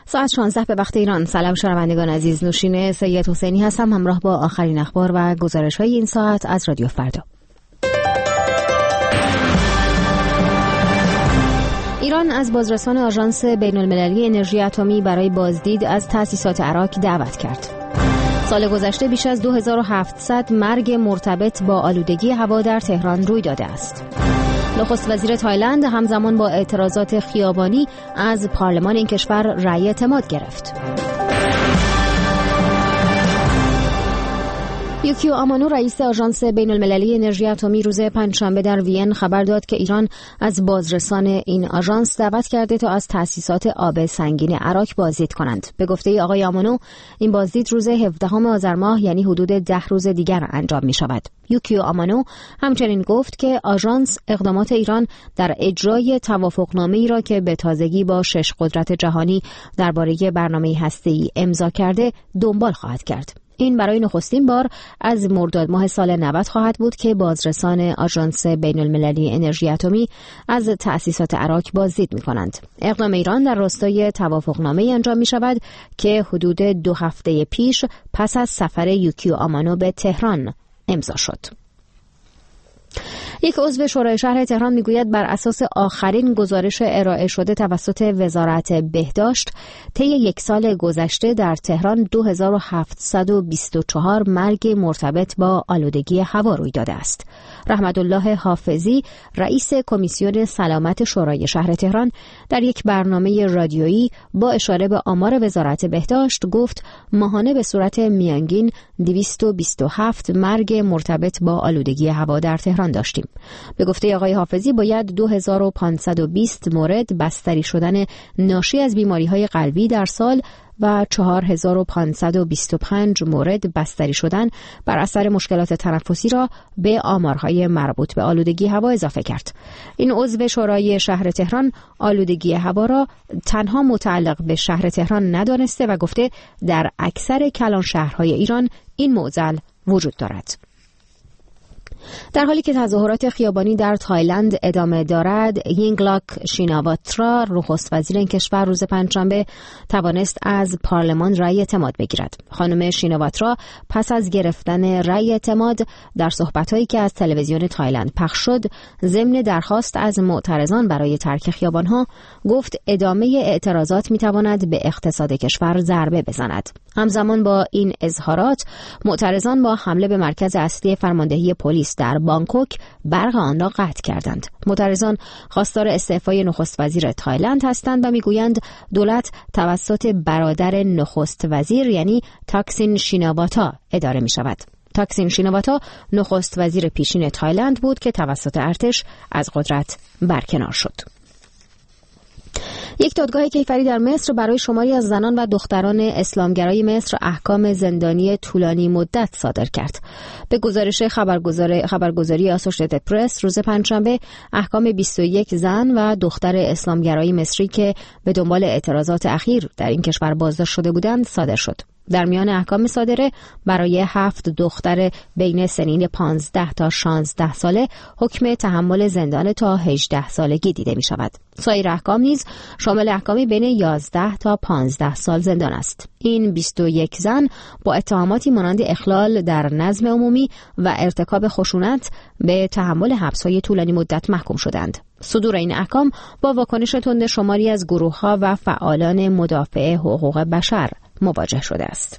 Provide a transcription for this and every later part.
ساعت 16 به وقت ایران. سلام شنوندگان عزیز، نوشین سید حسینی هستم همراه با آخرین اخبار و گزارش‌های این ساعت از رادیو فردا. ایران از بازرسان آژانس بین‌المللی انرژی اتمی برای بازدید از تأسیسات عراق دعوت کرد. سال گذشته بیش از 2700 مرگ مرتبط با آلودگی هوا در تهران روی داده است. نخست وزیر تایلند همزمان با اعتراضات خیابانی از پارلمان این کشور رأی اعتماد گرفت. یوکیو آمانو رئیس آژانس بین‌المللی انرژی اتمی روز پنجشنبه در وین خبر داد که ایران از بازرسان این آژانس دعوت کرده تا از تأسیسات آب سنگین عراق بازدید کنند. به گفته آقای آمانو این بازدید روز 17 آذر ماه یعنی حدود 10 روز دیگر انجام می شود. یوکیو آمانو همچنین گفت که آژانس اقدامات ایران در اجرای توافقنامه‌ای را که به تازگی با 6 قدرت جهانی درباره برنامه هسته‌ای امضا کرده دنبال خواهد کرد. این برای نخستین بار از مرداد ماه سال 90 خواهد بود که بازرسان آژانس بین‌المللی انرژی اتمی از تأسیسات عراق بازدید می‌کنند. اقدام ایران در راستای توافقنامه‌ای انجام می‌شود که حدود 2 هفته پیش پس از سفر یوکیو آمانو به تهران امضا شد. یک عضو شورای شهر تهران میگوید بر اساس آخرین گزارش ارائه شده توسط وزارت بهداشت طی یک سال گذشته در تهران 2724 مرگ مرتبط با آلودگی هوا روی داده است. رحمت‌الله حافظی رئیس کمیسیون سلامت شورای شهر تهران در یک برنامه رادیویی با اشاره به آمار وزارت بهداشت گفت ماهانه به صورت میانگین 227 مرگ مرتبط با آلودگی هوا در تهران داشتیم. به گفته آقای حافظی باید 2520 مورد بستری شدن ناشی از بیماری‌های قلبی در سال و 4525 مورد بستری شدن بر اثر مشکلات تنفسی را به آمارهای مربوط به آلودگی هوا اضافه کرد. این عضو شورای شهر تهران آلودگی هوا را تنها متعلق به شهر تهران ندانسته و گفته در اکثر کلان شهرهای ایران این معضل وجود دارد. در حالی که تظاهرات خیابانی در تایلند ادامه دارد، یینگلاک شیناواترا نخست وزیر این کشور روز پنجشنبه توانست از پارلمان رأی اعتماد بگیرد. خانم شیناواترا پس از گرفتن رأی اعتماد در صحبت‌هایی که از تلویزیون تایلند پخش شد، ضمن درخواست از معترضان برای ترک خیابان‌ها گفت ادامه اعتراضات می‌تواند به اقتصاد کشور ضربه بزند. همزمان با این اظهارات، معترضان با حمله به مرکز اصلی فرماندهی پلیس در بانکوک برق آن را قطع کردند. معترضان خواستار استعفای نخست وزیر تایلند هستند و میگویند دولت توسط برادر نخست وزیر یعنی تاکسین شیناواتا اداره می شود. تاکسین شیناواتا نخست وزیر پیشین تایلند بود که توسط ارتش از قدرت برکنار شد. یک دادگاه کیفری در مصر برای شماری از زنان و دختران اسلامگرای مصر احکام زندانی طولانی مدت صادر کرد. به گزارش خبرگزاری آسوشیتد پرس روز پنجشنبه احکام 21 زن و دختر اسلامگرای مصری که به دنبال اعتراضات اخیر در این کشور بازداشت شده بودند صادر شد. در میان احکام صادره برای 7 دختر بین سنین 15 تا 16 ساله حکم تحمل زندان تا 18 سالگی دیده می شود. سایر احکام نیز شامل احکامی بین 11 تا 15 سال زندان است. این 21 زن با اتهاماتی مانند اخلال در نظم عمومی و ارتکاب خشونت به تحمل حبس‌های طولانی مدت محکوم شدند. صدور این احکام با واکنش تند شماری از گروه‌ها و فعالان مدافع حقوق بشر مواجه شده است.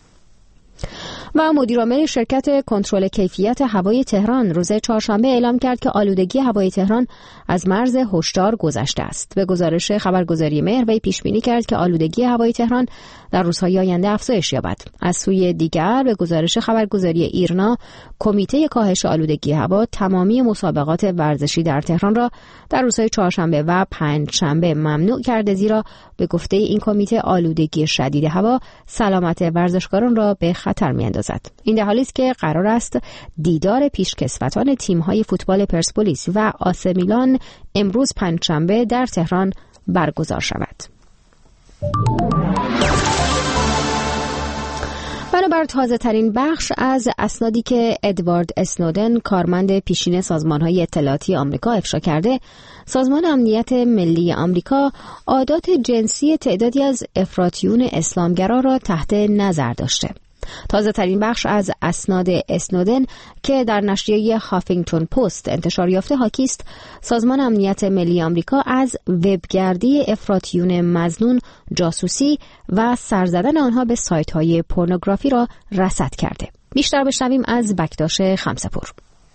و مدیرعامل شرکت کنترل کیفیت هوای تهران روز چهارشنبه اعلام کرد که آلودگی هوای تهران از مرز هشدار گذشته است. به گزارش خبرگزاری مهر وی پیش بینی کرد که آلودگی هوای تهران در روزهای آینده افزایش یابد. از سوی دیگر به گزارش خبرگزاری ایرنا کمیته کاهش آلودگی هوا تمامی مسابقات ورزشی در تهران را در روزهای چهارشنبه و پنجشنبه ممنوع کرده، زیرا به گفته این کمیته آلودگی شدید هوا سلامت ورزشکاران را به خطر می‌اندازد. این در حالی است که قرار است دیدار پیشکسوتان تیم‌های فوتبال پرسپولیس و آس میلان امروز پنجشنبه در تهران برگزار شود. بر تازه ترین بخش از اسنادی که ادوارد اسنودن کارمند پیشین سازمان‌های اطلاعاتی آمریکا افشا کرده، سازمان امنیت ملی آمریکا عادات جنسی تعدادی از افراطیون اسلامگرا را تحت نظر داشته. تازه ترین بخش از اسناد اسنودن که در نشریه هافینگتون پست انتشار یافته حاکی است سازمان امنیت ملی آمریکا از وبگردی افراطیون مظنون جاسوسی و سر زدن آنها به سایت‌های پورنوگرافی را رصد کرده. بیشتر بشنویم از بکتاش خمسه‌پور.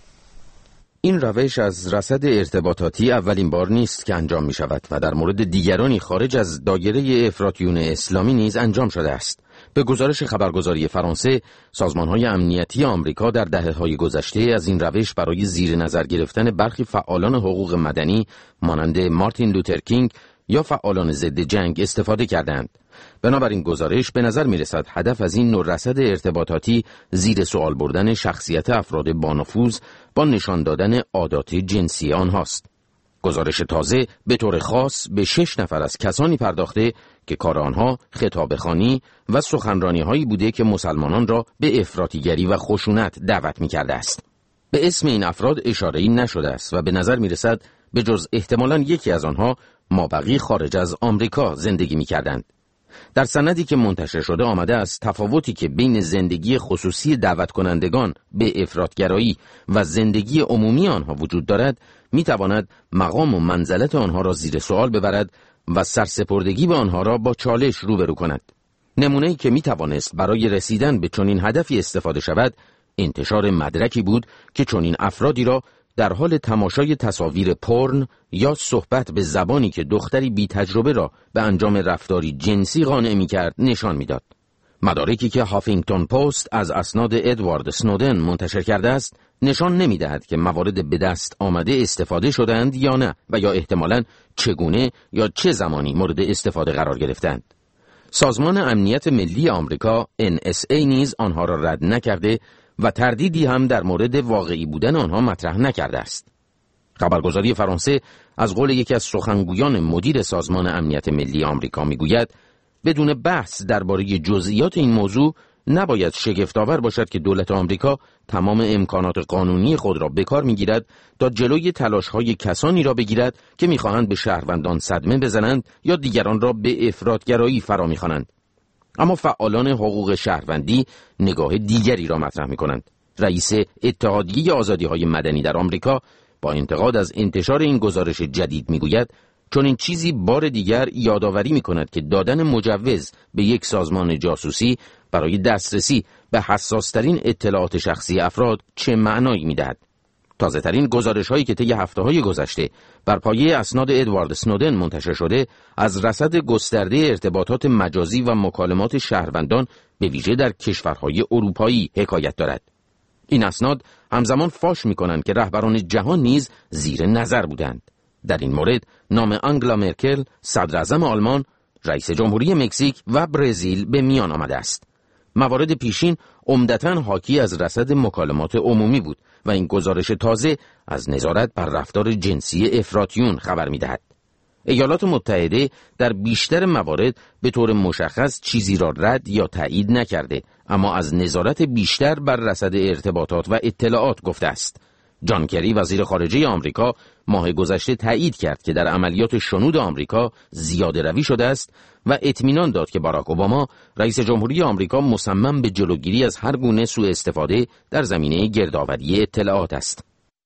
این روش از رصد ارتباطاتی اولین بار نیست که انجام می شود و در مورد دیگرانی خارج از دایره افراطیون اسلامی نیز انجام شده است. به گزارش خبرگزاری فرانسه، سازمان‌های امنیتی آمریکا در دهه‌های گذشته از این روش برای زیر نظر گرفتن برخی فعالان حقوق مدنی مانند مارتین لوتر کینگ یا فعالان ضد جنگ استفاده کردند. بنابراین گزارش به نظر می‌رسد هدف از این نوع رصد ارتباطاتی زیر سوال بردن شخصیت افراد بانفوذ با نشان دادن عادات جنسی آنهاست. گزارش تازه به طور خاص به 6 نفر از کسانی پرداخته که کار آنها خطابه‌خوانی و سخنرانی‌هایی بوده که مسلمانان را به افراطیگری و خشونت دعوت می‌کرده است. به اسم این افراد اشاره‌ای نشده است و به نظر می‌رسد به جز احتمالاً یکی از آنها مابقی خارج از آمریکا زندگی می‌کردند. در سندی که منتشر شده آمده است تفاوتی که بین زندگی خصوصی دعوت کنندگان به افراطگرایی و زندگی عمومی آنها وجود دارد می‌تواند مقام و منزلت آنها را زیر سوال ببرد و سرسپردگی به آنها را با چالش روبرو کند. نمونه‌ای که می‌توانست برای رسیدن به چنین هدفی استفاده شود انتشار مدرکی بود که چنین افرادی را در حال تماشای تصاویر پورن یا صحبت به زبانی که دختری بی تجربه را به انجام رفتاری جنسی قانع می‌کرد نشان می‌داد. مدارکی که هافینگتون پست از اسناد ادوارد اسنودن منتشر کرده است نشان نمی‌دهد که موارد به دست آمده استفاده شدند یا نه و یا احتمالاً چگونه یا چه زمانی مورد استفاده قرار گرفتند. سازمان امنیت ملی آمریکا NSA نیز آنها را رد نکرده و تردیدی هم در مورد واقعی بودن آنها مطرح نکرده است. خبرگزاری فرانسه از قول یکی از سخنگویان مدیر سازمان امنیت ملی آمریکا میگوید بدون بحث درباره جزئیات این موضوع نباید شگفت‌آور باشد که دولت آمریکا تمام امکانات قانونی خود را به کار می‌گیرد تا جلوی تلاش‌های کسانی را بگیرد که می‌خواهند به شهروندان صدمه بزنند یا دیگران را به افراطگرایی فرا می‌خوانند. اما فعالان حقوق شهروندی نگاه دیگری را مطرح می‌کنند. رئیس اتحادیه آزادی‌های مدنی در آمریکا با انتقاد از انتشار این گزارش جدید می‌گوید چون این چیزی بار دیگر یادآوری می‌کند که دادن مجوز به یک سازمان جاسوسی برای دسترسی به حساس‌ترین اطلاعات شخصی افراد چه معنایی می‌دهد. تازه‌ترین گزارش‌هایی که طی هفته‌های گذشته بر پایه اسناد ادوارد اسنودن منتشر شده از رصد گسترده ارتباطات مجازی و مکالمات شهروندان به ویژه در کشورهای اروپایی حکایت دارد. این اسناد همزمان فاش می‌کنند که رهبران جهان نیز زیر نظر بودند. در این مورد نام آنگلا مرکل، صدراعظم آلمان، رئیس جمهوری مکزیک و برزیل به میان آمده است. موارد پیشین عمدتاً حاکی از رصد مکالمات عمومی بود و این گزارش تازه از نظارت بر رفتار جنسی افراطیون خبر می‌دهد. ایالات متحده در بیشتر موارد به طور مشخص چیزی را رد یا تایید نکرده، اما از نظارت بیشتر بر رصد ارتباطات و اطلاعات گفته است. جان کری وزیر خارجه آمریکا ماه گذشته تایید کرد که در عملیات شنود آمریکا زیاده روی شده است و اطمینان داد که باراک اوباما رئیس جمهوری آمریکا مصمم به جلوگیری از هر گونه سوء استفاده در زمینه گردآوری اطلاعات است.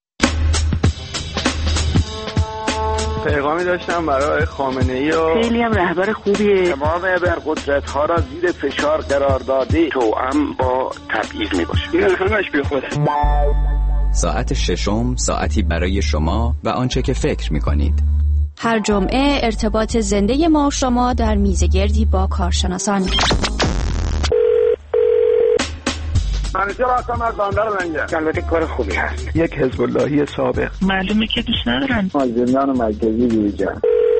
پیغامی داشتم برای خامنه‌ای و خیلی هم رهبر خوبیه. تمام ابرقدرت‌ها را زیر فشار قرار داده توأم با تبعیض میباشه. این همش بیخوده. ساعت ششم ساعتی برای شما و آنچه که فکر می‌کنید. هر جمعه ارتباط زنده ما و شما در میزگردی با کارشناسان. منیجر هستم از بندر منگه. البته کار خوبی هست. یک حزب اللهی سابق. معلومه که دوست ندارن. از زندان مرکزی بیرون.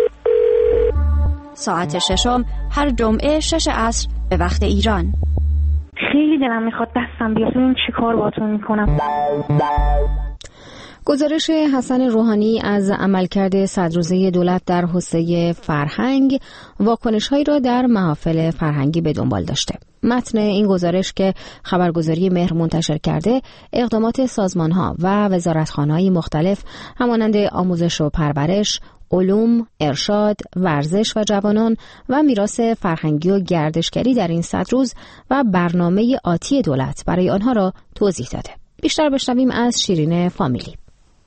ساعت ششم هر جمعه 6 عصر به وقت ایران. خیلی دلم میخواد دستم بیاد ببینم چی کار باهاتون میکنم. گزارش حسن روحانی از عملکرد صدروزه دولت در حوزه فرهنگ واکنش‌هایی را در محافل فرهنگی به دنبال داشته. متن این گزارش که خبرگزاری مهر منتشر کرده، اقدامات سازمان‌ها و وزارتخانه‌های مختلف همانند آموزش و پرورش، علوم، ارشاد، ورزش و جوانان و میراث فرهنگی و گردشگری در این 100 روز و برنامه آتی دولت برای آنها را توضیح داده. بیشتر بشنویم از شیرین فامیلی.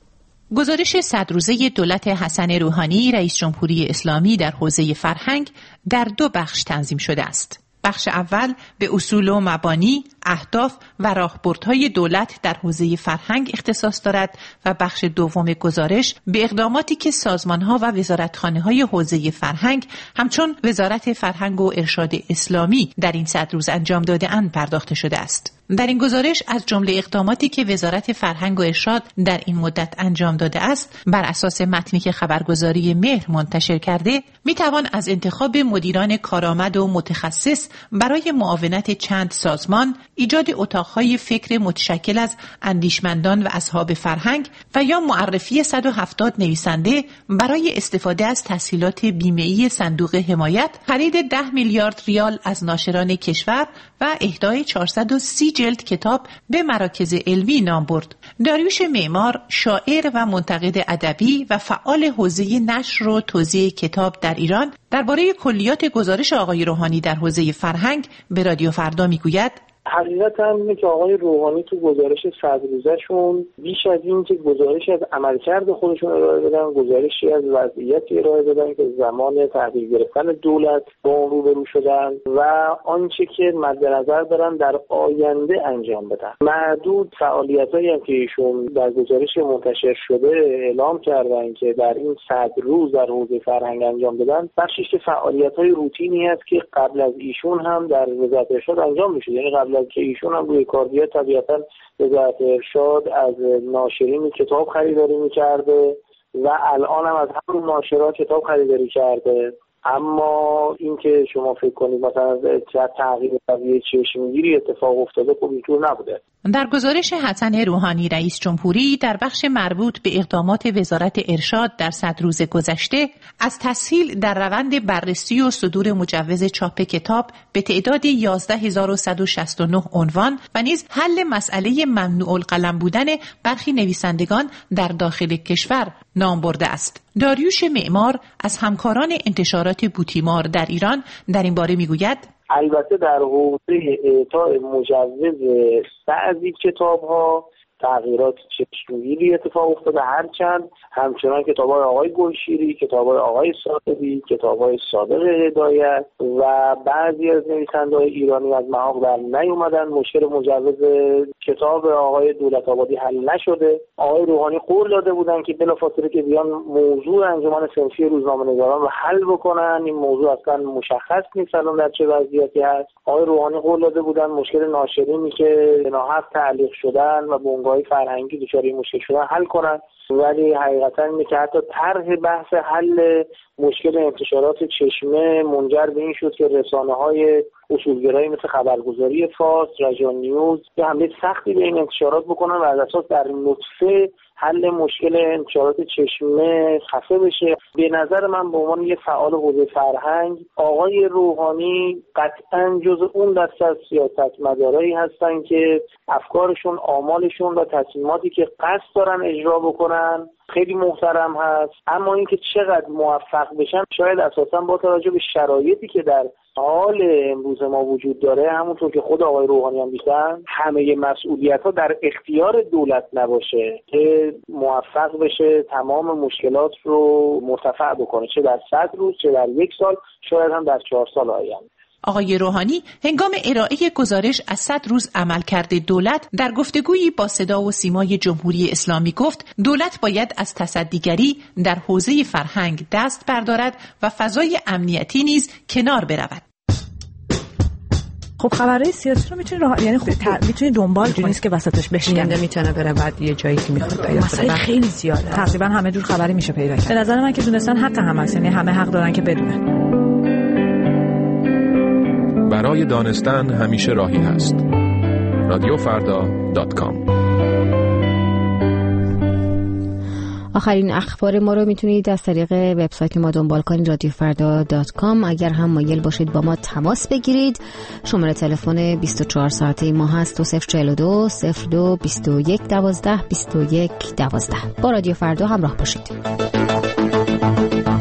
گزارش 100 روزه دولت حسن روحانی رئیس جمهوری اسلامی در حوزه فرهنگ در 2 بخش تنظیم شده است. بخش اول به اصول و مبانی، اهداف و راهبردهای دولت در حوزه فرهنگ اختصاص دارد و بخش دوم گزارش به اقداماتی که سازمان‌ها و وزارتخانه‌های حوزه فرهنگ همچون وزارت فرهنگ و ارشاد اسلامی در این 100 روز انجام داده‌اند پرداخته شده است. در این گزارش از جمله اقداماتی که وزارت فرهنگ و ارشاد در این مدت انجام داده است، بر اساس متنی که خبرگزاری مهر منتشر کرده، میتوان از انتخاب مدیران کارآمد و متخصص برای معاونت چند سازمان، ایجاد اتاقهای فکر متشکل از اندیشمندان و اصحاب فرهنگ و یا معرفی 170 نویسنده برای استفاده از تسهیلات بیمه‌ای صندوق حمایت، خرید 10 میلیارد ریال از ناشران کشور و اهدای 430 جلد کتاب به مراکز علمی نام برد. داریوش معمار، شاعر و منتقد ادبی و فعال حوزه نشر و توزیع کتاب در ایران، درباره کلیات گزارش آقای روحانی در حوزه فرهنگ به رادیو فردا میگوید: حقیقت هم اینه که آقای روحانی تو گزارش 100 روزه‌شون بیش از این که گزارشی از عملکرد خودشون ارائه بدن، گزارشی از وضعیتی ارائه دادن که زمان تحویل گرفتن دولت با اون روبرو شدن و آنچه که مد نظر دارن در آینده انجام بدن. معدود فعالیتایی هم که ایشون در گزارش منتشر شده اعلام کردن که در این 100 روز در حوزه فرهنگ انجام دادن، بخشش که فعالیت‌های روتینی است که قبل از ایشون هم در وزارت ارشاد انجام می‌شد. یعنی قبل که ایشون هم روی کار بیاد طبیعتاً وزارت ارشاد از ناشرین کتاب خریداری می‌کرده و الان هم از همون ناشرات کتاب خریداری کرده. اما اینکه شما فکر کنید مثلا تغییر رویه چشمگیری اتفاق افتاده، خب اینطور نبوده. در گزارش حسن روحانی رئیس جمهوری در بخش مربوط به اقدامات وزارت ارشاد در 100 روز گذشته، از تسهیل در روند بررسی و صدور مجوز چاپ کتاب به تعداد 11169 عنوان و نیز حل مسئله ممنوع القلم بودن برخی نویسندگان در داخل کشور نام برده است. داریوش معمار از همکاران انتشارات بوتیمار در ایران در این باره میگوید: البته در حوزه اعطای مجوز بعضی کتاب‌ها تغییرات چشمگیری اتفاق افتاده، هرچند همچنان کتاب‌های آقای گلشیری، کتاب‌های آقای صادقی، کتاب‌های صادق هدایت و بعضی از نویسنده‌های ایرانی از محاق در نیومدن. مشکل مجوز کتاب آقای دولت آبادی حل نشده. آقای روحانی قول داده بودن که بلافاصله که بیان موضوع انجمن صنفی روزنامه‌نگاران رو حل بکنن. این موضوع اصلا مشخص نیست الان در چه وضعیتی هست. آقای روحانی قول داده بودن مشکل ناشرینی که ناحق تعلیق شدن و بنگاه‌های فرهنگی دچار این مشکل شدن حل کنن، ولی حقیقتا اینه که حتی طرح بحث حل مشکل انتشارات چشمه منجر به این شد که رسانه‌های اصولگرایی مثل خبرگزاری فارس، رجا نیوز یه حمله سختی به این انتشارات بکنن و از اساس در نطفه حل مشکل انتشارات چشمه خفه بشه. به نظر من به عنوان یه فعال حوزه فرهنگ، آقای روحانی قطعاً جز اون دسته از سیاستمدارایی هستن که افکارشون، آمالشون و تصمیماتی که قصد دارن اجرا بکنن خیلی محترم هست، اما اینکه چقدر موفق بشن شاید اساساً با توجه به شرایطی که در حال امروز ما وجود داره، همونطور که خود آقای روحانی هم میگن، همه مسئولیت‌ها در اختیار دولت نباشه که موفق بشه تمام مشکلات رو مرتفع بکنه، چه در 100 روز، چه در 1 سال، شاید هم در 4 سال آینده. آقای روحانی هنگام ارائه گزارش از 100 روز عملکرد دولت در گفتگویی با صدا و سیمای جمهوری اسلامی گفت دولت باید از تصدیگری در حوزه فرهنگ دست بردارد و فضای امنیتی نیز کنار برود. خب خبرهای سیاسی رو میتونی یعنی میتونی دنبال کنی، نیست که وسطش بشینه، میتونه بره بعد یه جایی که میخواد پیدا کنه. خیلی زیاده، تقریبا همه جور خبری میشه پیدا کرد. به نظر من که دونستن حق هم هست، یعنی همه حق دارن که بدونن. برای دانستن همیشه راهی هست. رادیوفردا.com. آخرین اخبار ما رو میتونید از طریق وبسایت ما دنبال کنید radiofarda.com. اگر هم مایل باشید با ما تماس بگیرید، شماره تلفن 24 ساعته ما هست 2042 02 21 12 21 12. با رادیو فردا همراه باشید.